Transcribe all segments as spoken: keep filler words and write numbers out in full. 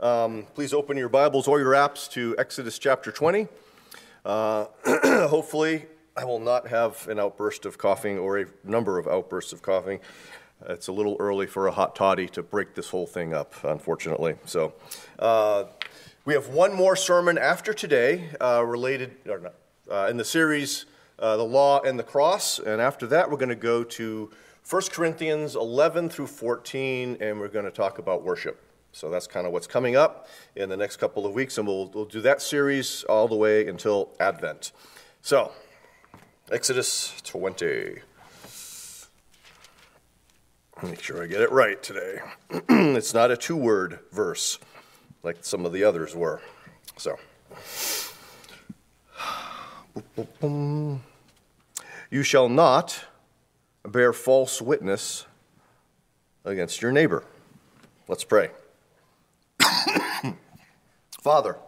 Um, please open your Bibles or your apps to Exodus chapter twenty. Uh, hopefully, I will not have an outburst of coughing or a number of outbursts of coughing. It's a little early for a hot toddy to break this whole thing up, unfortunately. So, uh, we have one more sermon after today uh, related or not, uh, in the series, uh, The Law and the Cross. And after that, we're going to go to First Corinthians eleven through fourteen, and we're going to talk about worship. So that's kind of what's coming up in the next couple of weeks, and we'll, we'll do that series all the way until Advent. So, Exodus twenty. Make sure I get it right today. It's not a two-word verse like some of the others were. So, you shall not bear false witness against your neighbor. Let's pray. Father,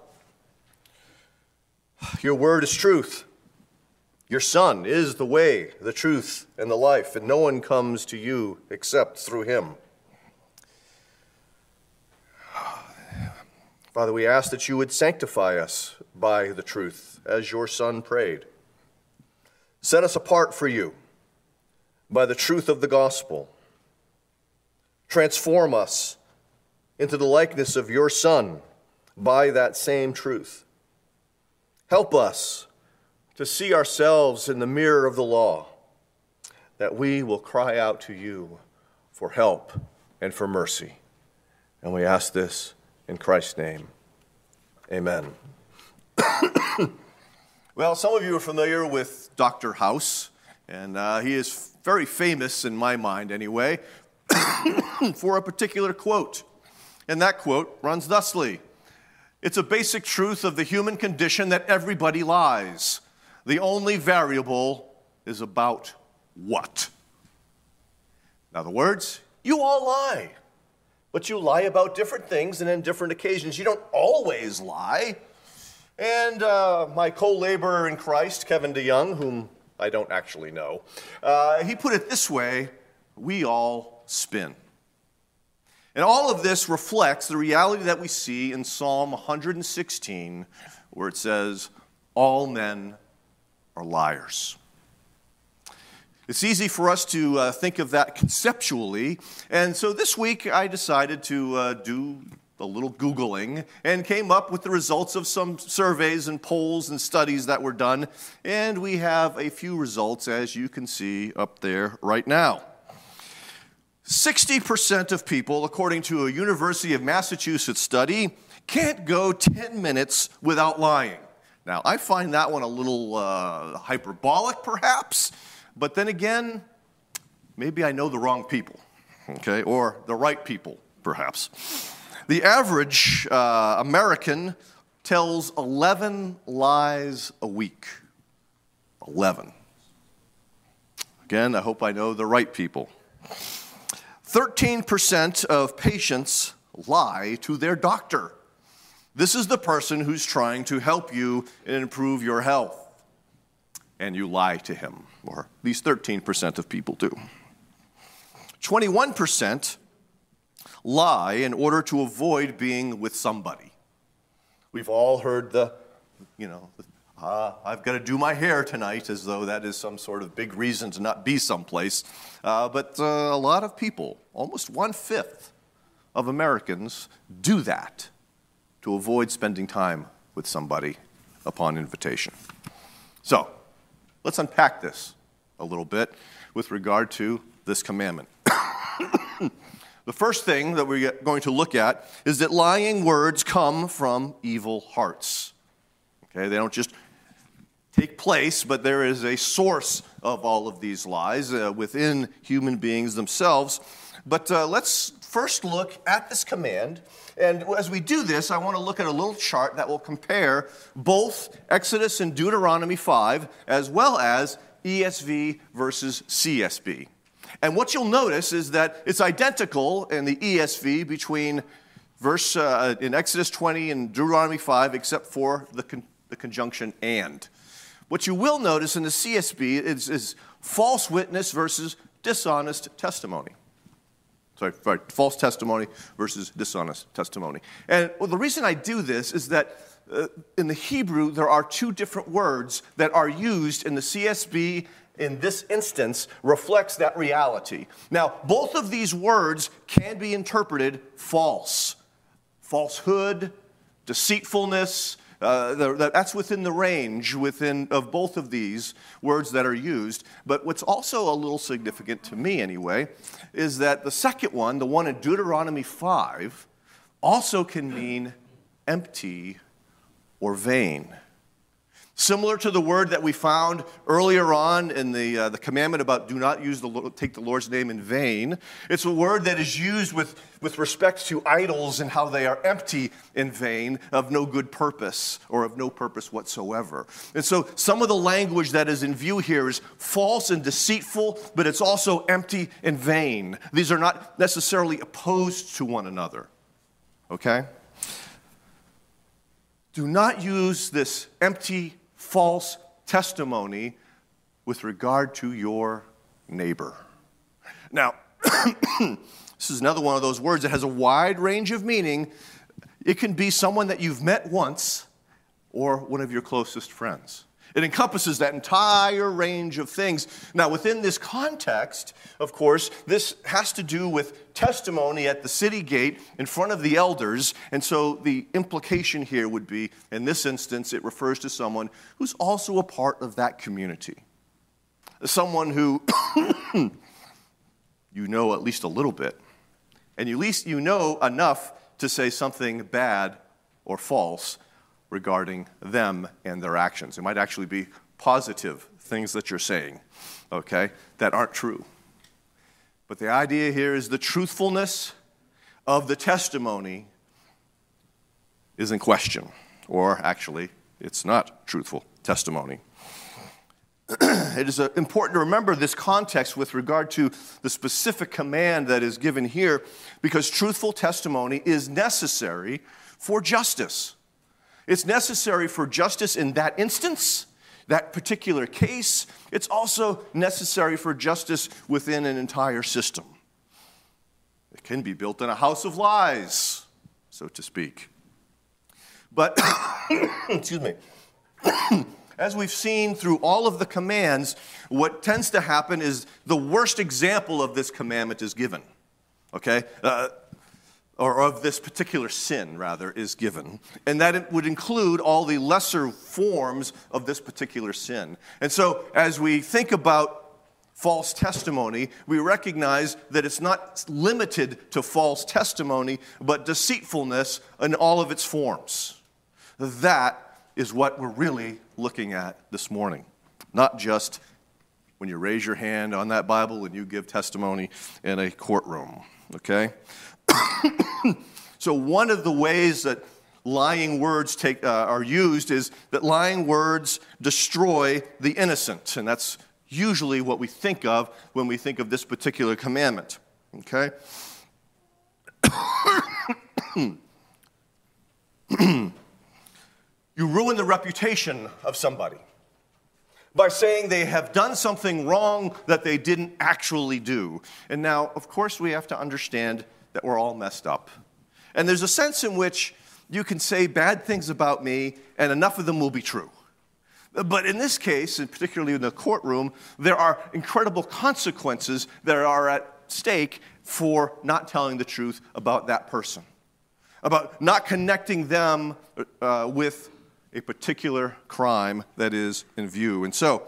your word is truth. Your Son is the way, the truth, and the life, and no one comes to you except through him. Father, we ask that you would sanctify us by the truth, as your Son prayed. Set us apart for you by the truth of the gospel. Transform us into the likeness of your Son by that same truth. Help us to see ourselves in the mirror of the law, that we will cry out to you for help and for mercy. And we ask this in Christ's name. Amen. Well, some of you are familiar with Doctor House, and uh, he is very famous, in my mind anyway, for a particular quote. And that quote runs thusly: "It's a basic truth of the human condition that everybody lies. The only variable is about what." In other words, you all lie. But you lie about different things and in different occasions. You don't always lie. And uh, my co-laborer in Christ, Kevin DeYoung, whom I don't actually know, uh, he put it this way: we all spin. And all of this reflects the reality that we see in Psalm one hundred sixteen, where it says, all men are liars. It's easy for us to uh, think of that conceptually, and so this week I decided to uh, do a little Googling and came up with the results of some surveys and polls and studies that were done, and we have a few results, as you can see up there right now. sixty percent of people, according to a University of Massachusetts study, can't go ten minutes without lying. Now, I find that one a little uh, hyperbolic, perhaps, but then again, maybe I know the wrong people, okay, or the right people, perhaps. The average uh, American tells eleven lies a week. eleven. Again, I hope I know the right people. thirteen percent of patients lie to their doctor. This is the person who's trying to help you and improve your health. And you lie to him, or at least thirteen percent of people do. twenty-one percent lie in order to avoid being with somebody. We've all heard the, you know, Uh, I've got to do my hair tonight, as though that is some sort of big reason to not be someplace. Uh, but uh, a lot of people, almost one-fifth of Americans, do that to avoid spending time with somebody upon invitation. So, let's unpack this a little bit with regard to this commandment. The first thing that we're going to look at is that lying words come from evil hearts. Okay, they don't just take place, but there is a source of all of these lies uh, within human beings themselves. But uh, let's first look at this command. And as we do this, I want to look at a little chart that will compare both Exodus and Deuteronomy five, as well as E S V versus C S B. And what you'll notice is that it's identical in the E S V between verse uh, in Exodus twenty and Deuteronomy five, except for the con- the conjunction and. What you will notice in the C S B is, is false witness versus dishonest testimony. Sorry, sorry, false testimony versus dishonest testimony. And well, the reason I do this is that uh, in the Hebrew, there are two different words that are used in the C S B in this instance reflects that reality. Now, both of these words can be interpreted false. Falsehood, deceitfulness, Uh, the, that's within the range within of both of these words that are used. But what's also a little significant to me anyway is that the second one, the one in Deuteronomy five, also can mean empty or vain. Similar to the word that we found earlier on in the, uh, the commandment about do not use the take the Lord's name in vain. It's a word that is used with, with respect to idols and how they are empty in vain, of no good purpose or of no purpose whatsoever. And so some of the language that is in view here is false and deceitful, but it's also empty and vain. These are not necessarily opposed to one another. Okay? Do not use this empty, false testimony with regard to your neighbor. Now, this is another one of those words that has a wide range of meaning. It can be someone that you've met once or one of your closest friends. It encompasses that entire range of things. Now, within this context, of course, this has to do with testimony at the city gate in front of the elders. And so the implication here would be, in this instance, it refers to someone who's also a part of that community. Someone who you know at least a little bit. And at least you know enough to say something bad or false regarding them and their actions. It might actually be positive things that you're saying, okay, that aren't true. But the idea here is the truthfulness of the testimony is in question, or actually, it's not truthful testimony. It is important to remember this context with regard to the specific command that is given here, because truthful testimony is necessary for justice. It's necessary for justice in that instance, that particular case. It's also necessary for justice within an entire system. It can be built in a house of lies, so to speak. But, excuse me, as we've seen through all of the commands, what tends to happen is the worst example of this commandment is given, okay? Uh, or of this particular sin, rather, is given. And that it would include all the lesser forms of this particular sin. And so, as we think about false testimony, we recognize that it's not limited to false testimony, but deceitfulness in all of its forms. That is what we're really looking at this morning. Not just when you raise your hand on that Bible and you give testimony in a courtroom, okay? So one of the ways that lying words take, uh, are used is that lying words destroy the innocent. And that's usually what we think of when we think of this particular commandment. Okay? You ruin the reputation of somebody by saying they have done something wrong that they didn't actually do. And now, of course, we have to understand that we're all messed up. And there's a sense in which you can say bad things about me, and enough of them will be true. But in this case, and particularly in the courtroom, there are incredible consequences that are at stake for not telling the truth about that person, about not connecting them uh, with a particular crime that is in view. And so,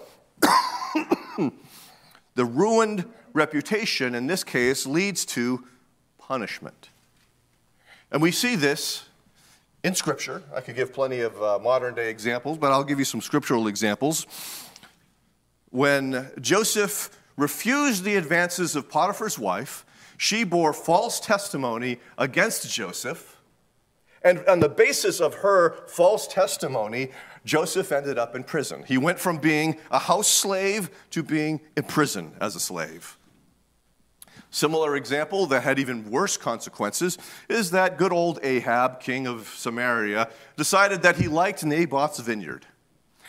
the ruined reputation in this case leads to punishment. And we see this in Scripture. I could give plenty of uh, modern-day examples, but I'll give you some scriptural examples. When Joseph refused the advances of Potiphar's wife, she bore false testimony against Joseph, and on the basis of her false testimony, Joseph ended up in prison. He went from being a house slave to being in prison as a slave. Similar example that had even worse consequences is that good old Ahab, king of Samaria, decided that he liked Naboth's vineyard.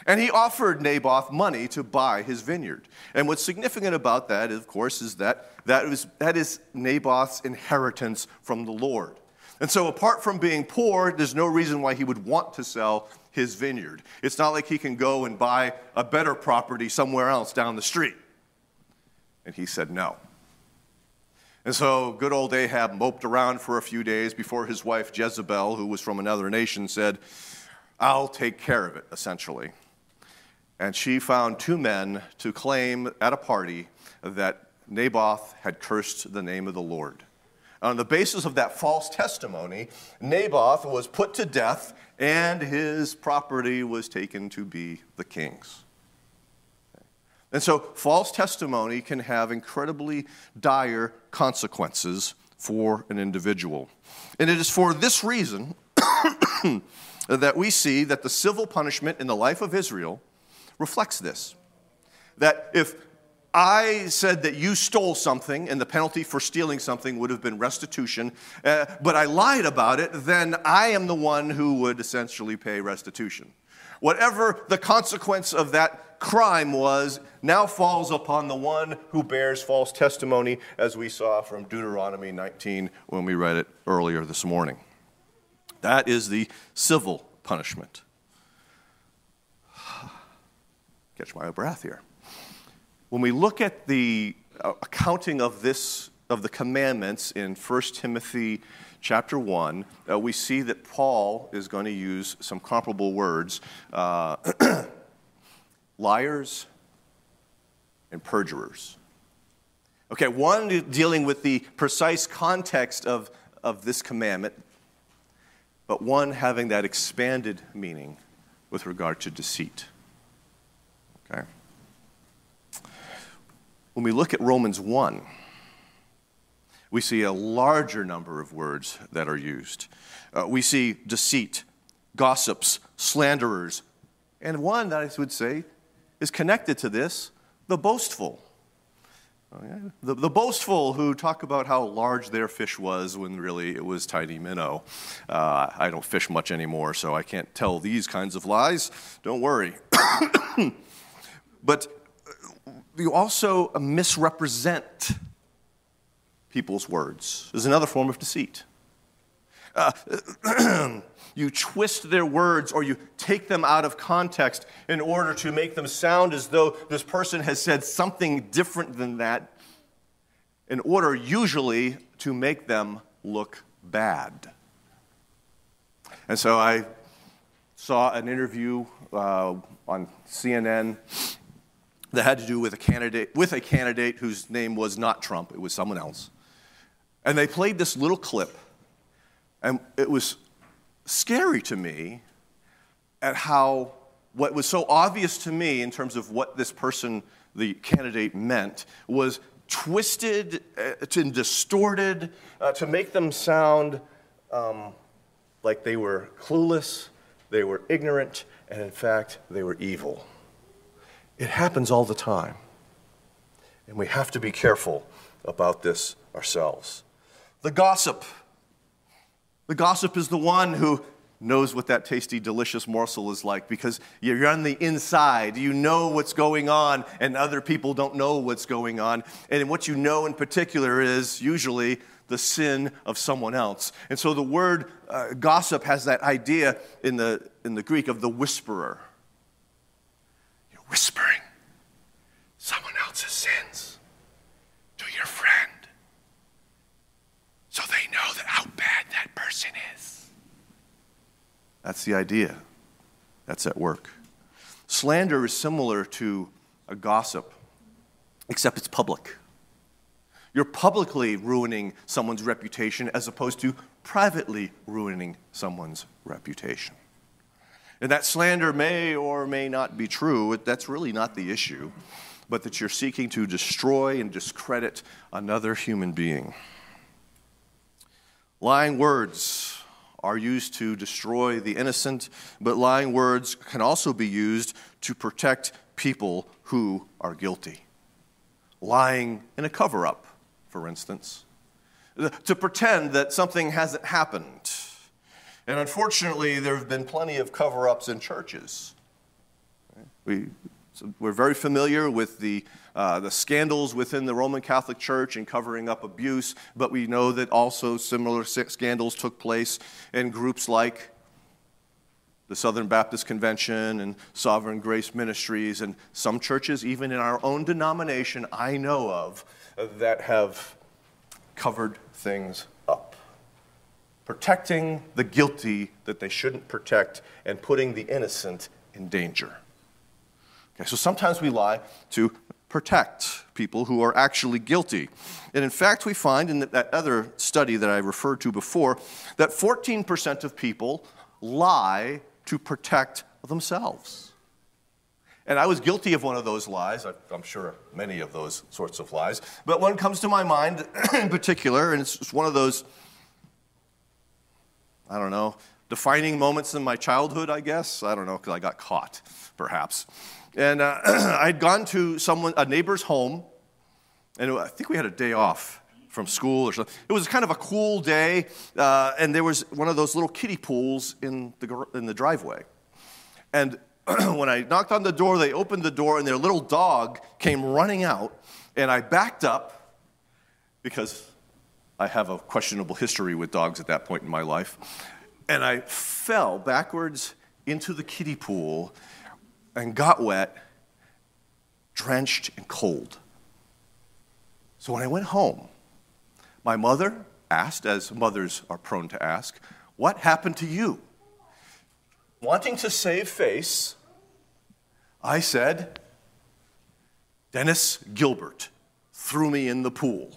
And he offered Naboth money to buy his vineyard. And what's significant about that, of course, is that that is, that is Naboth's inheritance from the Lord. And so apart from being poor, there's no reason why he would want to sell his vineyard. It's not like he can go and buy a better property somewhere else down the street. And he said no. And so good old Ahab moped around for a few days before his wife Jezebel, who was from another nation, said, I'll take care of it, essentially. And she found two men to claim at a party that Naboth had cursed the name of the Lord. On the basis of that false testimony, Naboth was put to death, and his property was taken to be the king's. And so false testimony can have incredibly dire consequences for an individual. And it is for this reason that we see that the civil punishment in the life of Israel reflects this. That if I said that you stole something and the penalty for stealing something would have been restitution, uh, but I lied about it, then I am the one who would essentially pay restitution. Whatever the consequence of that crime was now falls upon the one who bears false testimony, as we saw from Deuteronomy nineteen when we read it earlier this morning. That is the civil punishment. Catch my breath here. When we look at the accounting of this, of the commandments in First Timothy chapter one, uh, we see that Paul is going to use some comparable words, uh, liars and perjurers. Okay, one dealing with the precise context of, of this commandment, but one having that expanded meaning with regard to deceit. Okay. When we look at Romans one, we see a larger number of words that are used. Uh, we see deceit, gossips, slanderers, and one that I would say is connected to this, the boastful. Oh, yeah. the, the boastful who talk about how large their fish was when really it was tiny minnow. Uh, I don't fish much anymore, so I can't tell these kinds of lies. Don't worry. But you also misrepresent people's words. There's another form of deceit. Uh, you twist their words or you take them out of context in order to make them sound as though this person has said something different than that, in order usually to make them look bad. And so I saw an interview uh, on C N N that had to do with a candidate with a candidate whose name was not Trump, it was someone else. And they played this little clip, and it was scary to me at how what was so obvious to me in terms of what this person, the candidate, meant was twisted and distorted uh, to make them sound um, like they were clueless, they were ignorant, and in fact, they were evil. It happens all the time, and we have to be careful about this ourselves. The gossip. The gossip is the one who knows what that tasty, delicious morsel is like because you're on the inside. You know what's going on, and other people don't know what's going on. And what you know in particular is usually the sin of someone else. And so the word uh, gossip has that idea in the, in the Greek of the whisperer. You're whispering someone else's sins to your friend so they know that how bad that person is. That's the idea. That's at work. Slander is similar to a gossip, except it's public. You're publicly ruining someone's reputation as opposed to privately ruining someone's reputation. And that slander may or may not be true. That's really not the issue, but that you're seeking to destroy and discredit another human being. Lying words are used to destroy the innocent, but lying words can also be used to protect people who are guilty. Lying in a cover-up, for instance, to pretend that something hasn't happened. And unfortunately, there have been plenty of cover-ups in churches. We, so we're very familiar with the, uh, the scandals within the Roman Catholic Church in covering up abuse, but we know that also similar scandals took place in groups like the Southern Baptist Convention and Sovereign Grace Ministries, and some churches, even in our own denomination, I know of, that have covered things up. Protecting the guilty that they shouldn't protect and putting the innocent in danger. Okay, so sometimes we lie to protect people who are actually guilty. And in fact, we find in that other study that I referred to before that fourteen percent of people lie to protect themselves. And I was guilty of one of those lies. I'm sure many of those sorts of lies. But one comes to my mind in particular, and it's one of those, I don't know, defining moments in my childhood, I guess. I don't know, because I got caught, perhaps. And uh, I'd gone to someone, a neighbor's home, and I think we had a day off from school or something. It was kind of a cool day, uh, and there was one of those little kiddie pools in the in the driveway. And when I knocked on the door, they opened the door, and their little dog came running out, and I backed up because I have a questionable history with dogs at that point in my life, and I fell backwards into the kiddie pool and got wet, drenched and cold. So when I went home, my mother asked, as mothers are prone to ask, "What happened to you?" Wanting to save face, I said, "Dennis Gilbert threw me in the pool."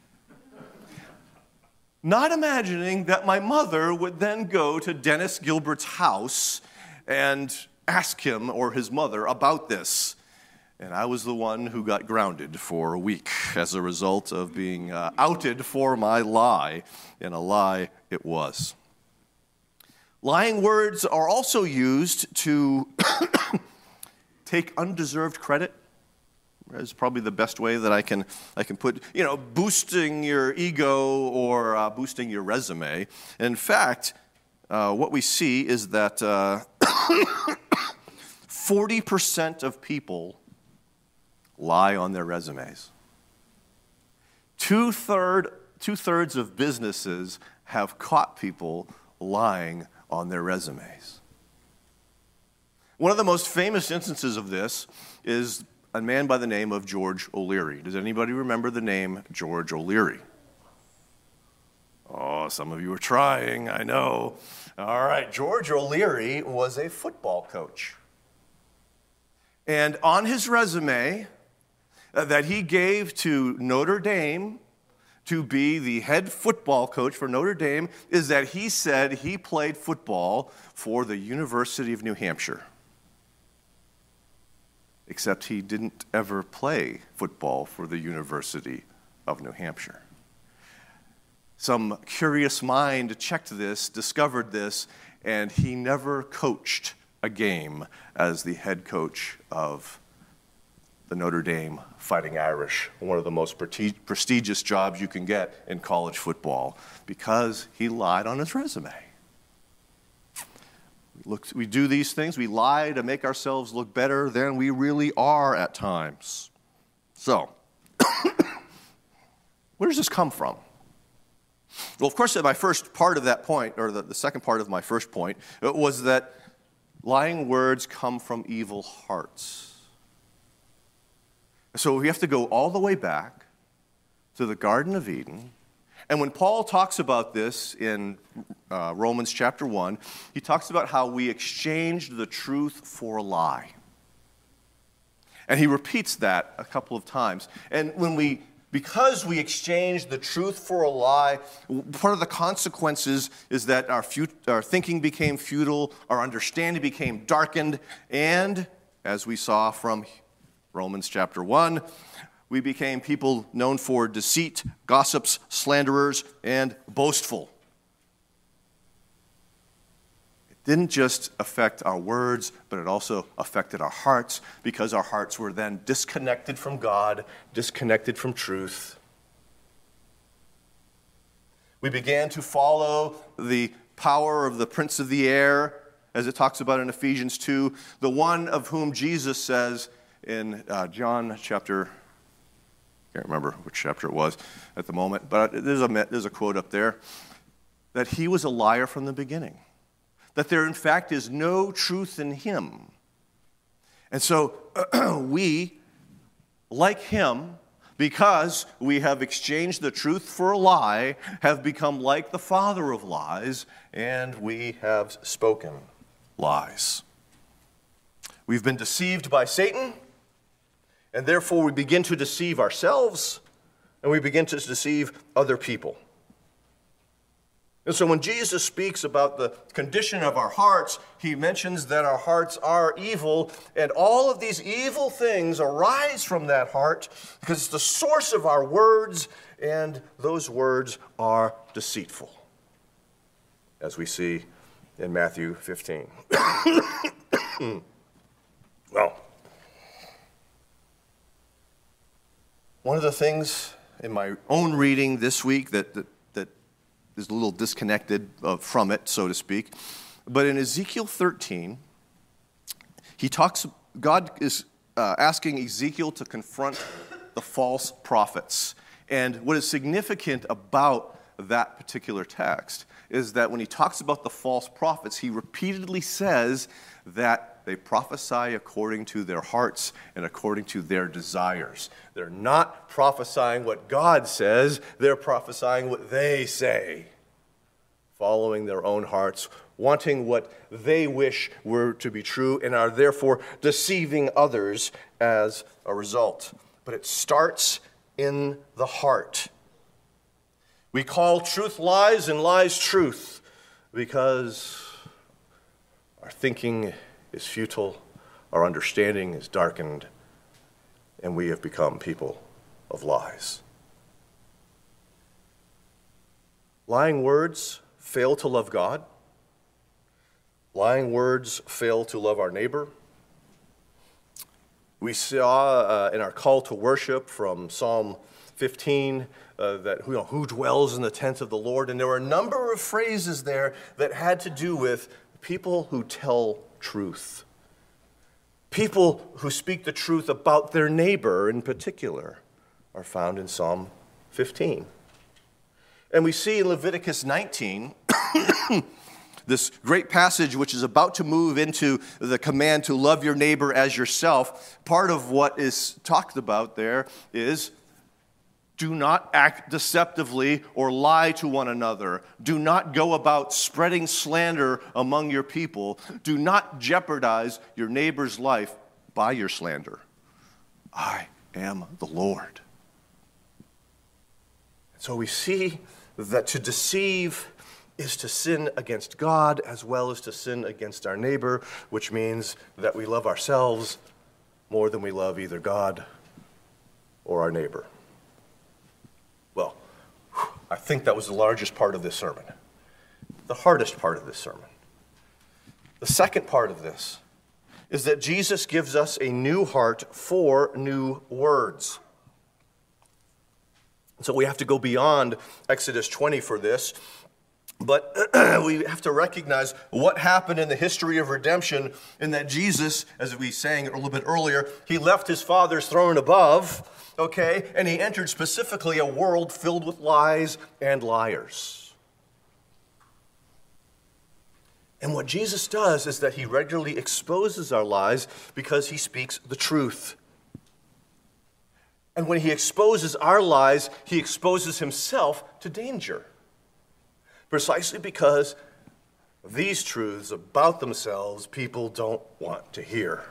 Not imagining that my mother would then go to Dennis Gilbert's house and ask him or his mother about this. And I was the one who got grounded for a week as a result of being uh, outed for my lie, and a lie it was. Lying words are also used to take undeserved credit. Is probably the best way that I can I can put, you know, boosting your ego or uh, boosting your resume. In fact, uh, what we see is that uh, forty percent of people lie on their resumes. Two-third, two-thirds of businesses have caught people lying on their resumes. One of the most famous instances of this is a man by the name of George O'Leary. Does anybody remember the name George O'Leary? Oh, some of you are trying, I know. All right, George O'Leary was a football coach. And on his resume uh, that he gave to Notre Dame to be the head football coach for Notre Dame is that he said he played football for the University of New Hampshire. Except he didn't ever play football for the University of New Hampshire. Some curious mind checked this, discovered this, and he never coached a game as the head coach of the Notre Dame Fighting Irish, one of the most prestigious jobs you can get in college football, because he lied on his resume. We, look, we do these things, we lie to make ourselves look better than we really are at times. So, where does this come from? Well, of course, my first part of that point, or the, the second part of my first point, was that lying words come from evil hearts. So we have to go all the way back to the Garden of Eden. And when Paul talks about this in uh, Romans chapter one, he talks about how we exchanged the truth for a lie. And he repeats that a couple of times. And when we, because we exchanged the truth for a lie, part of the consequences is that our, fut- our thinking became futile, our understanding became darkened, and as we saw from Romans chapter one, we became people known for deceit, gossips, slanderers, and boastful. It didn't just affect our words, but it also affected our hearts, because our hearts were then disconnected from God, disconnected from truth. We began to follow the power of the prince of the air as it talks about in Ephesians two, the one of whom Jesus says in uh, John chapter, I can't remember which chapter it was at the moment, but there's a, there's a quote up there, that he was a liar from the beginning, that there in fact is no truth in him. And so we, like him, because we have exchanged the truth for a lie, have become like the father of lies, and we have spoken lies. We've been deceived by Satan, and therefore we begin to deceive ourselves, and we begin to deceive other people. And so when Jesus speaks about the condition of our hearts, he mentions that our hearts are evil, and all of these evil things arise from that heart because it's the source of our words, and those words are deceitful, as we see in Matthew fifteen. Well, one of the things in my own reading this week that, that is a little disconnected uh, from it, so to speak. But in Ezekiel thirteen, he talks, God is uh, asking Ezekiel to confront the false prophets. And what is significant about that particular text is that when he talks about the false prophets, he repeatedly says that they prophesy according to their hearts and according to their desires. They're not prophesying what God says, they're prophesying what they say, following their own hearts, wanting what they wish were to be true, and are therefore deceiving others as a result. But it starts in the heart. We call truth lies and lies truth because our thinking is futile, our understanding is darkened, and we have become people of lies. Lying words fail to love God. Lying words fail to love our neighbor. We saw uh, in our call to worship from Psalm fifteen uh, that you know, who dwells in the tent of the Lord, and there were a number of phrases there that had to do with people who tell truth. People who speak the truth about their neighbor in particular are found in Psalm fifteen. And we see in Leviticus nineteen, this great passage which is about to move into the command to love your neighbor as yourself. Part of what is talked about there is do not act deceptively or lie to one another. Do not go about spreading slander among your people. Do not jeopardize your neighbor's life by your slander. I am the Lord. So we see that to deceive is to sin against God as well as to sin against our neighbor, which means that we love ourselves more than we love either God or our neighbor. Well, I think that was the largest part of this sermon, the hardest part of this sermon. The second part of this is that Jesus gives us a new heart for new words. So we have to go beyond Exodus twenty for this, but we have to recognize what happened in the history of redemption in that Jesus, as we sang a little bit earlier, he left his Father's throne above, okay, and he entered specifically a world filled with lies and liars. And what Jesus does is that he regularly exposes our lies because he speaks the truth. And when he exposes our lies, he exposes himself to danger. Precisely because these truths about themselves people don't want to hear.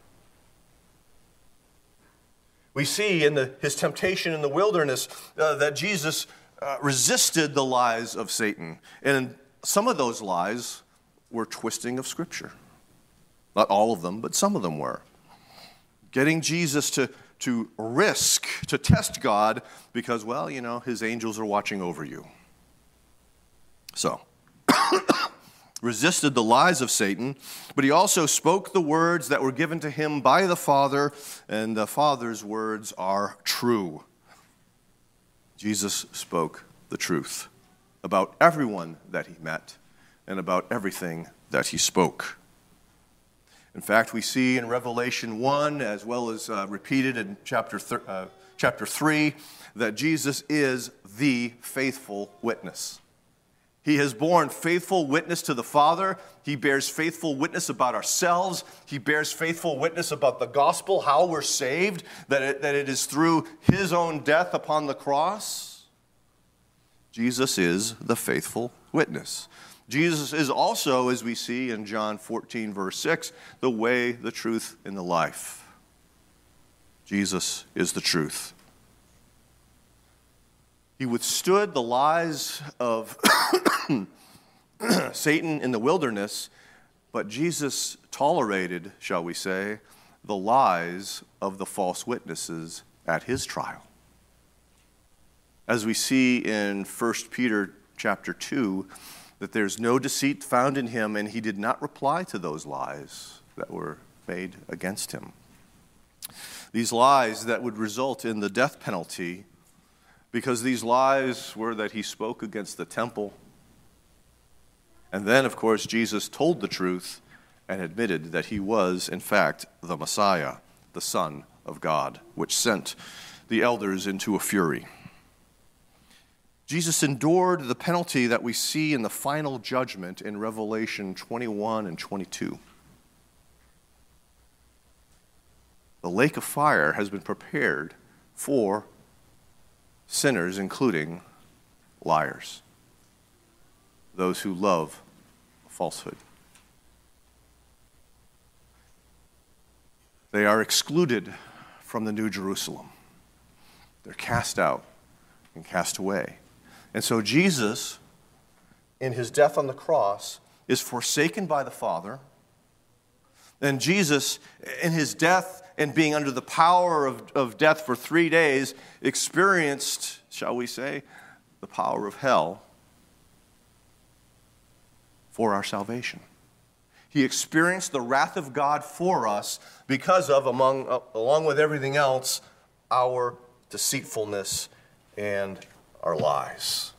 We see in the, his temptation in the wilderness uh, that Jesus uh, resisted the lies of Satan. And some of those lies were twisting of Scripture. Not all of them, but some of them were. Getting Jesus to to risk, to test God, because, well, you know, his angels are watching over you. So, resisted the lies of Satan, but he also spoke the words that were given to him by the Father, and the Father's words are true. Jesus spoke the truth about everyone that he met, and about everything that he spoke. In fact, we see in Revelation one, as well as uh, repeated in chapter, th- uh, chapter three, that Jesus is the faithful witness. He has borne faithful witness to the Father. He bears faithful witness about ourselves. He bears faithful witness about the gospel, how we're saved, that it, that it is through his own death upon the cross. Jesus is the faithful witness. Jesus is also, as we see in John fourteen, verse six, the way, the truth, and the life. Jesus is the truth. He withstood the lies of Satan in the wilderness, but Jesus tolerated, shall we say, the lies of the false witnesses at his trial. As we see in First Peter chapter two, that there's no deceit found in him, and he did not reply to those lies that were made against him. These lies that would result in the death penalty, because these lies were that he spoke against the temple. And then, of course, Jesus told the truth and admitted that he was, in fact, the Messiah, the Son of God, which sent the elders into a fury. Jesus endured the penalty that we see in the final judgment in Revelation twenty-one and twenty-two. The lake of fire has been prepared for sinners, including liars, those who love falsehood. They are excluded from the New Jerusalem. They're cast out and cast away. And so Jesus, in his death on the cross, is forsaken by the Father. And Jesus, in his death and being under the power of, of death for three days, experienced, shall we say, the power of hell for our salvation. He experienced the wrath of God for us because of, among, uh, along with everything else, our deceitfulness and our lies.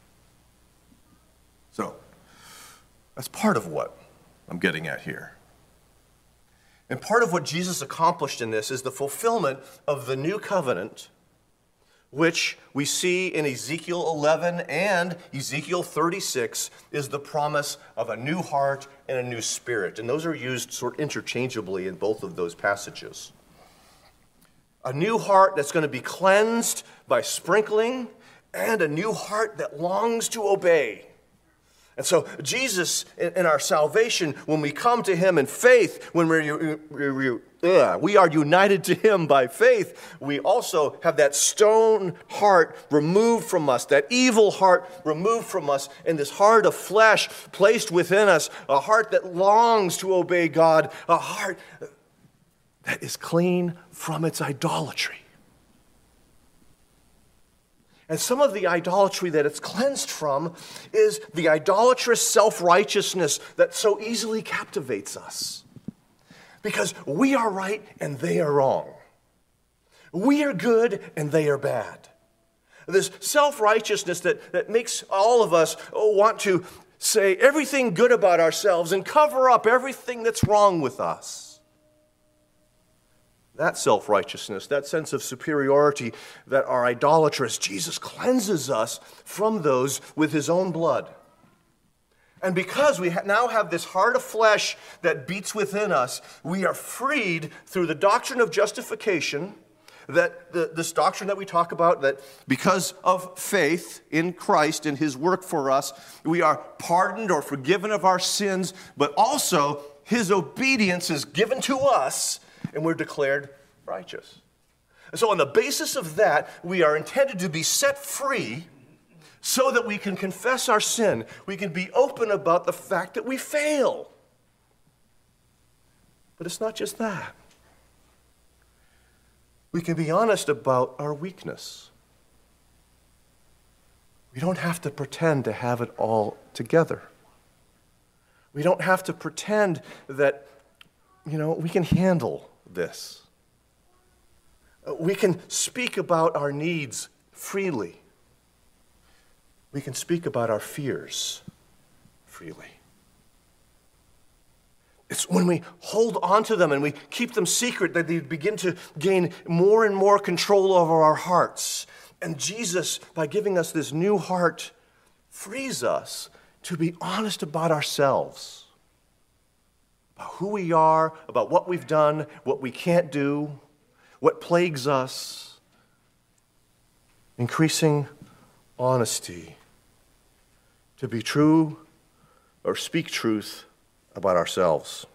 So, that's part of what I'm getting at here. And part of what Jesus accomplished in this is the fulfillment of the new covenant, which we see in Ezekiel eleven and Ezekiel thirty-six, is the promise of a new heart and a new spirit. And those are used sort of interchangeably in both of those passages. A new heart that's going to be cleansed by sprinkling, and a new heart that longs to obey. And so Jesus, in our salvation, when we come to him in faith, when we're, we are united to him by faith, we also have that stone heart removed from us, that evil heart removed from us, and this heart of flesh placed within us, a heart that longs to obey God, a heart that is clean from its idolatry. And some of the idolatry that it's cleansed from is the idolatrous self-righteousness that so easily captivates us. Because we are right and they are wrong. We are good and they are bad. This self-righteousness that, that makes all of us oh, want to say everything good about ourselves and cover up everything that's wrong with us. That self-righteousness, that sense of superiority that are idolatrous, Jesus cleanses us from those with his own blood. And because we now have this heart of flesh that beats within us, we are freed through the doctrine of justification, that the, this doctrine that we talk about, that because of faith in Christ and his work for us, we are pardoned or forgiven of our sins, but also his obedience is given to us, and we're declared righteous. And so on the basis of that, we are intended to be set free so that we can confess our sin. We can be open about the fact that we fail. But it's not just that. We can be honest about our weakness. We don't have to pretend to have it all together. We don't have to pretend that, you know, we can handle this. We can speak about our needs freely. We can speak about our fears freely. It's when we hold on to them and we keep them secret that they begin to gain more and more control over our hearts. And Jesus, by giving us this new heart, frees us to be honest about ourselves, about who we are, about what we've done, what we can't do, what plagues us. Increasing honesty to be true or speak truth about ourselves.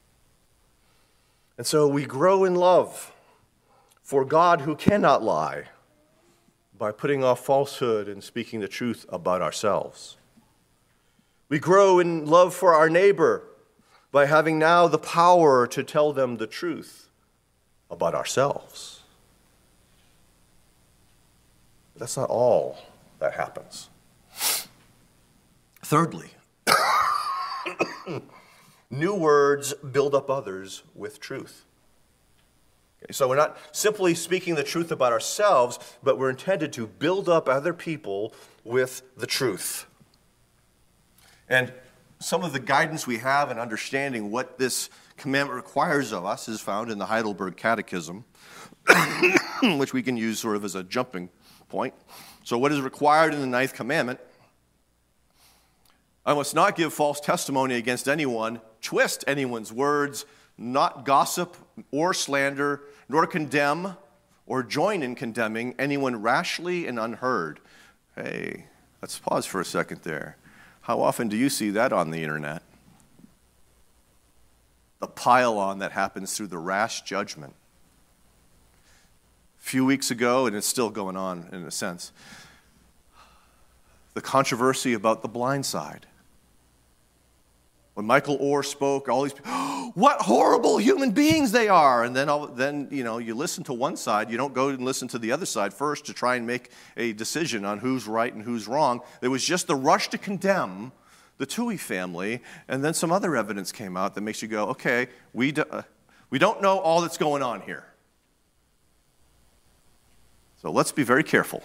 And so we grow in love for God who cannot lie by putting off falsehood and speaking the truth about ourselves. We grow in love for our neighbor by having now the power to tell them the truth about ourselves. But that's not all that happens. Thirdly, new words build up others with truth. Okay, so we're not simply speaking the truth about ourselves, but we're intended to build up other people with the truth. And some of the guidance we have in understanding what this commandment requires of us is found in the Heidelberg Catechism, which we can use sort of as a jumping point. So what is required in the ninth commandment? I must not give false testimony against anyone, twist anyone's words, not gossip or slander, nor condemn or join in condemning anyone rashly and unheard. Hey, let's pause for a second there. How often do you see that on the internet? The pile-on that happens through the rash judgment. A few weeks ago, and it's still going on in a sense, the controversy about The Blind Side. When Michael Oher spoke, all these people, oh, what horrible human beings they are. And then, all, then you know, you listen to one side. You don't go and listen to the other side first to try and make a decision on who's right and who's wrong. There was just the rush to condemn the Tuohy family, and then some other evidence came out that makes you go, okay, we, do, uh, we don't know all that's going on here. So let's be very careful.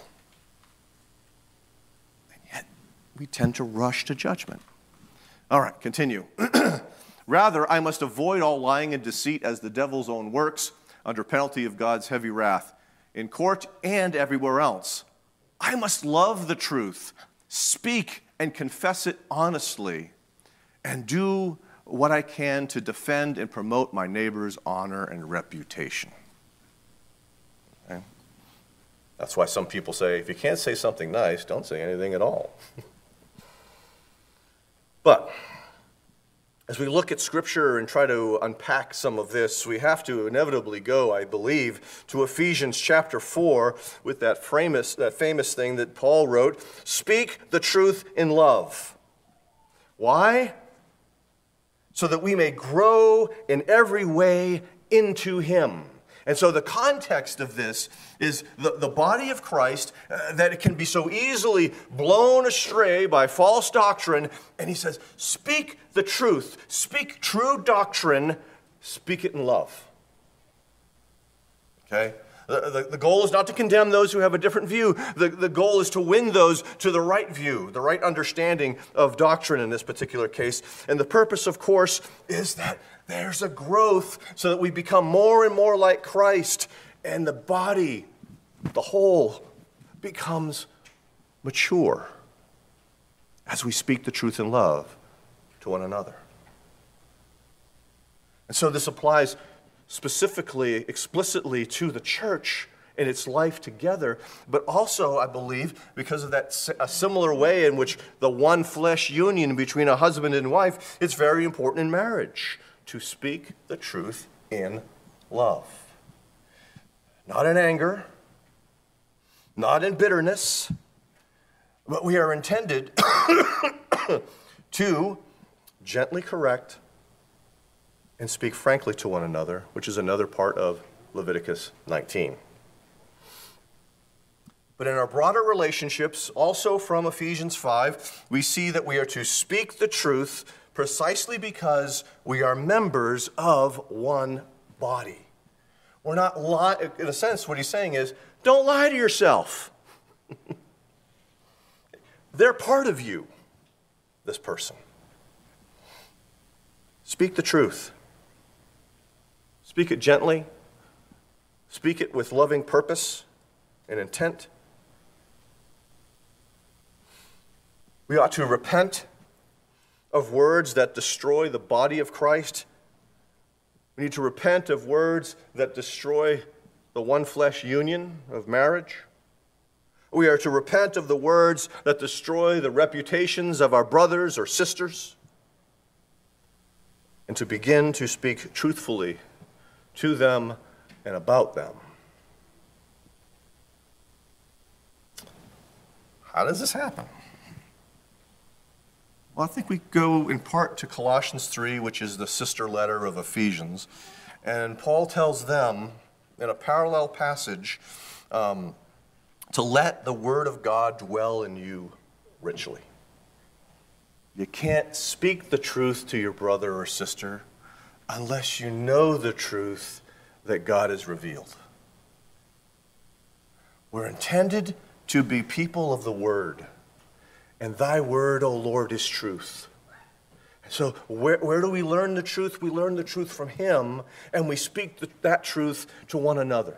And yet, we tend to rush to judgment. All right, continue. Rather, I must avoid all lying and deceit as the devil's own works, under penalty of God's heavy wrath, in court and everywhere else. I must love the truth, speak and confess it honestly, and do what I can to defend and promote my neighbor's honor and reputation. Okay? That's why some people say, if you can't say something nice, don't say anything at all. But as we look at Scripture and try to unpack some of this, we have to inevitably go, I believe, to Ephesians chapter four with that famous, that famous thing that Paul wrote, speak the truth in love. Why? So that we may grow in every way into Him. And so the context of this is the, the body of Christ, uh, that it can be so easily blown astray by false doctrine. And he says, speak the truth, speak true doctrine, speak it in love. Okay? The, the, the goal is not to condemn those who have a different view. The, the goal is to win those to the right view, the right understanding of doctrine in this particular case. And the purpose, of course, is that there's a growth so that we become more and more like Christ, and the body, the whole, becomes mature as we speak the truth in love to one another. And so this applies specifically, explicitly to the church in its life together, but also, I believe, because of that a similar way in which the one flesh union between a husband and wife, it's very important in marriage to speak the truth in love. Not in anger, not in bitterness, but we are intended to gently correct and speak frankly to one another, which is another part of Leviticus nineteen. But in our broader relationships, also from Ephesians five, we see that we are to speak the truth precisely because we are members of one body. We're not lying. In a sense, what he's saying is, don't lie to yourself. They're part of you, this person. Speak the truth. Speak it gently. Speak it with loving purpose and intent. We ought to repent of words that destroy the body of Christ. We need to repent of words that destroy the one flesh union of marriage. We are to repent of the words that destroy the reputations of our brothers or sisters, and to begin to speak truthfully to them and about them. How does this happen? Well, I think we go in part to Colossians three, which is the sister letter of Ephesians. And Paul tells them in a parallel passage um, to let the word of God dwell in you richly. You can't speak the truth to your brother or sister unless you know the truth that God has revealed. We're intended to be people of the word. And thy word, O Lord, is truth. So where, where do we learn the truth? We learn the truth from him, and we speak the, that truth to one another.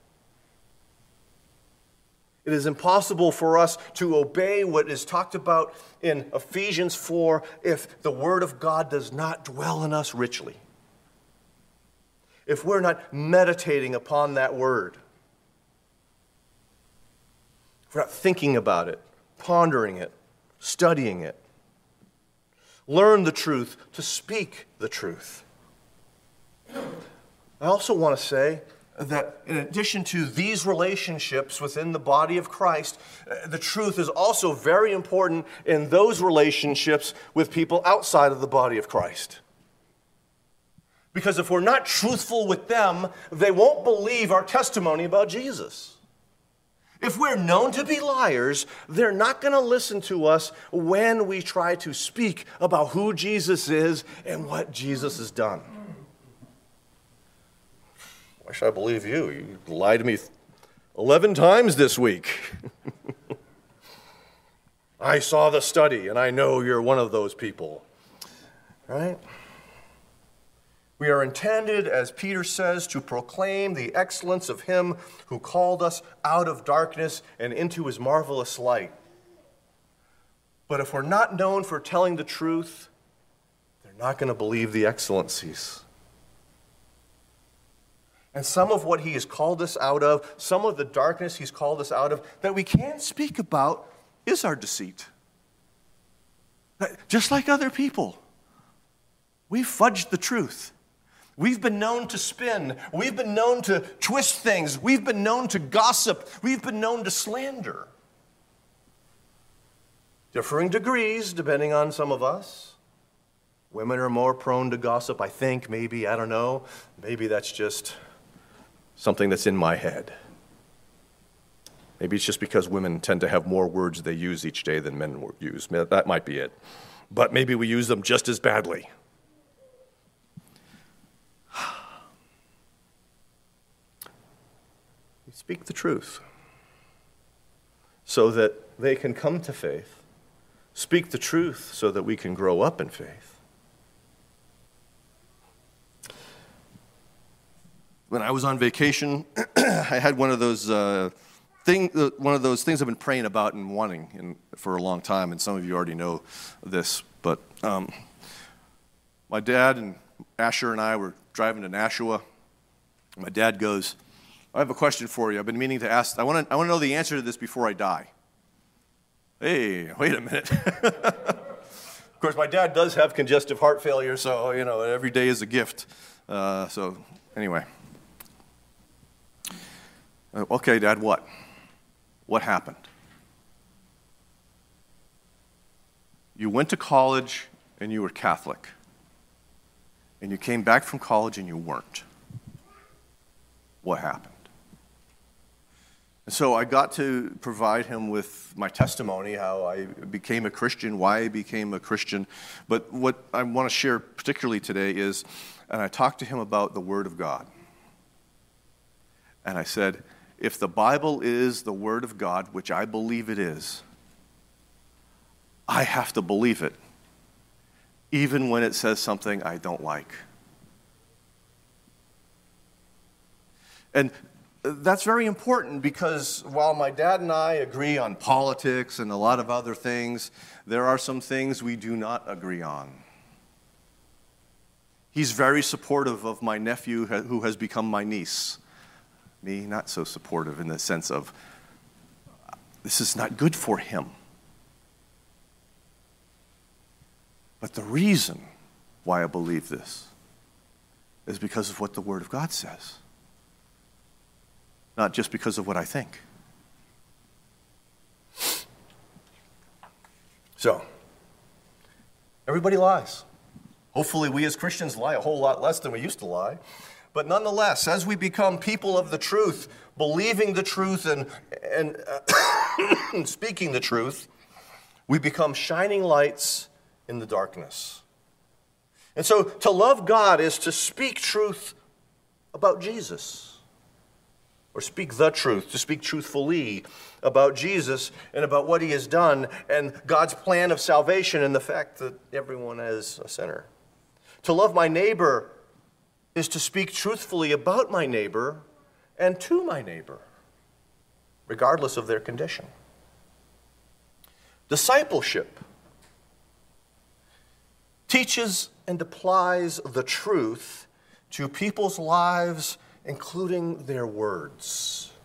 It is impossible for us to obey what is talked about in Ephesians four if the word of God does not dwell in us richly. If we're not meditating upon that word. If we're not thinking about it, pondering it, studying it. Learn the truth to speak the truth. I also want to say that in addition to these relationships within the body of Christ, the truth is also very important in those relationships with people outside of the body of Christ. Because if we're not truthful with them, they won't believe our testimony about Jesus. If we're known to be liars, they're not going to listen to us when we try to speak about who Jesus is and what Jesus has done. Why should I believe you? You lied to me eleven times this week. I saw the study, and I know you're one of those people. Right? We are intended, as Peter says, to proclaim the excellence of him who called us out of darkness and into his marvelous light. But if we're not known for telling the truth, they're not going to believe the excellencies. And some of what he has called us out of, some of the darkness he's called us out of, that we can't speak about is our deceit. Just like other people, we've fudged the truth. We've been known to spin. We've been known to twist things. We've been known to gossip. We've been known to slander. Differing degrees, depending on some of us. Women are more prone to gossip, I think, maybe, I don't know. Maybe that's just something that's in my head. Maybe it's just because women tend to have more words they use each day than men use. That might be it. But maybe we use them just as badly. Speak the truth so that they can come to faith. Speak the truth so that we can grow up in faith. When I was on vacation, I had one of those uh, thing, uh, one of those things I've been praying about and wanting in, for a long time, and some of you already know this. But um, my dad and Asher and I were driving to Nashua. My dad goes, I have a question for you. I've been meaning to ask. I want to I want to know the answer to this before I die. Hey, wait a minute. Of course, my dad does have congestive heart failure, so, you know, every day is a gift. Uh, so, anyway. Uh, okay, Dad, what? What happened? You went to college and you were Catholic. And you came back from college and you weren't. What happened? And so I got to provide him with my testimony, how I became a Christian, why I became a Christian. But what I want to share particularly today is, and I talked to him about the Word of God. And I said, if the Bible is the Word of God, which I believe it is, I have to believe it, even when it says something I don't like. And that's very important because while my dad and I agree on politics and a lot of other things, there are some things we do not agree on. He's very supportive of my nephew who has become my niece. Me, not so supportive in the sense of, this is not good for him. But the reason why I believe this is because of what the Word of God says, not just because of what I think. So, everybody lies. Hopefully we as Christians lie a whole lot less than we used to lie. But nonetheless, as we become people of the truth, believing the truth and, and uh, speaking the truth, we become shining lights in the darkness. And so to love God is to speak truth about Jesus, or speak the truth, to speak truthfully about Jesus and about what he has done and God's plan of salvation and the fact that everyone is a sinner. To love my neighbor is to speak truthfully about my neighbor and to my neighbor, regardless of their condition. Discipleship teaches and applies the truth to people's lives, including their words.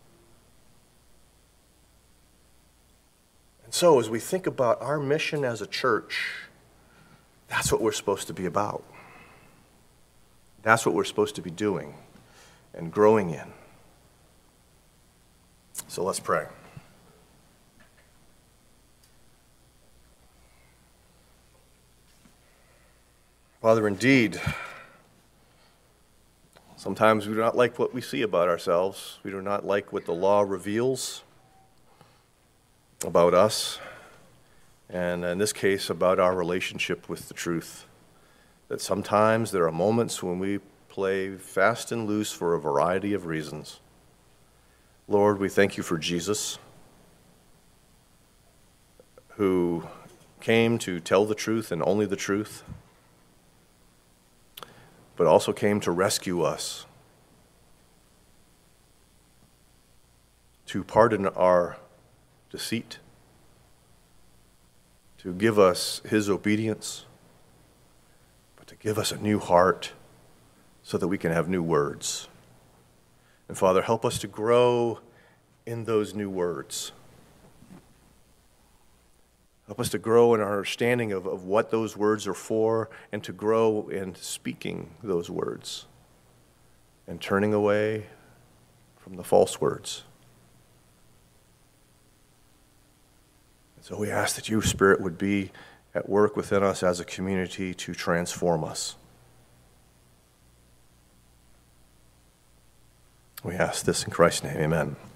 And so, as we think about our mission as a church, that's what we're supposed to be about. That's what we're supposed to be doing and growing in. So let's pray. Father, indeed, sometimes we do not like what we see about ourselves. We do not like what the law reveals about us, and in this case, about our relationship with the truth. That sometimes there are moments when we play fast and loose for a variety of reasons. Lord, we thank you for Jesus, who came to tell the truth and only the truth, but also came to rescue us, to pardon our deceit, to give us his obedience, but to give us a new heart so that we can have new words. And Father, help us to grow in those new words. Help us to grow in our understanding of, of what those words are for, and to grow in speaking those words and turning away from the false words. And so we ask that you, Spirit, would be at work within us as a community to transform us. We ask this in Christ's name, amen.